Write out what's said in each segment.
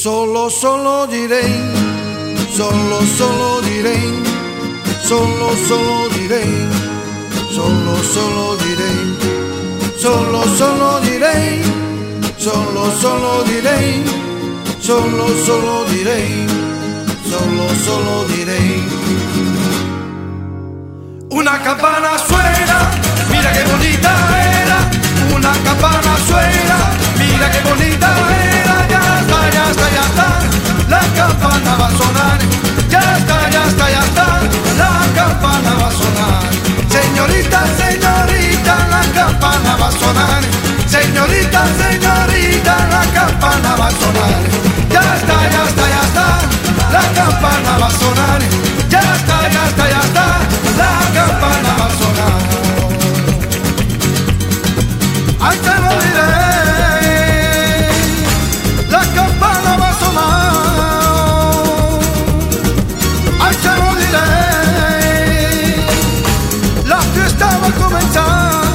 Solo direi, solo direi, solo direi, solo direi, solo direi, solo direi, solo direi, solo direi. Una campana suena, mira que bonita era. Una campana suena, mira que bonita era. Ya está, ya está, ya está, la campana va a sonar. Ya está, ya está, ya está, la campana va a sonar. Señorita, señorita, la campana va a sonar. Señorita, señorita, la campana va a sonar. Ya está, ya está, ya está, la campana va a sonar. Ya está, ya está, ya está, la campana va a sonar. Ay, te lo diré, la campana va a sonar. Ay, te lo diré, la fiesta va a comenzar.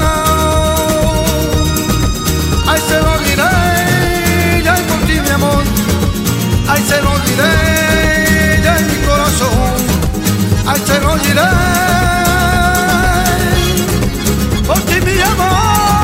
Ay, se lo diré, ya por ti mi amor. Ay, se lo diré, ya en mi corazón. Ay, se lo diré, por ti mi amor.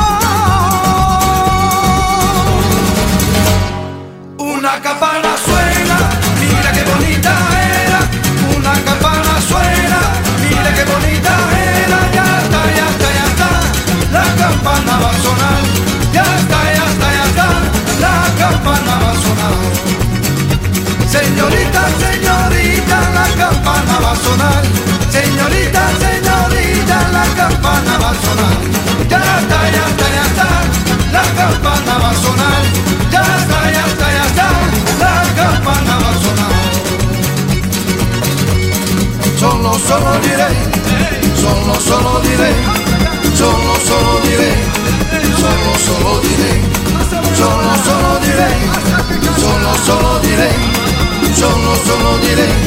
Una campana suena, mira qué bonita era. Una campana suena, mira qué bonita era. Ya está, ya está, ya está, la campana va a sonar. Ya está, ya está, ya está, la campana va a sonar. Señorita, señorita, la campana va a sonar. Señorita, señorita, la campana va a sonar. Ya está, ya está, ya está, la campana va a sonar. Ya está, ya está, ya está, la campana va a sonar. Solo diré, solo diré, solo diré, solo diré, solo diré, solo diré, solo diré.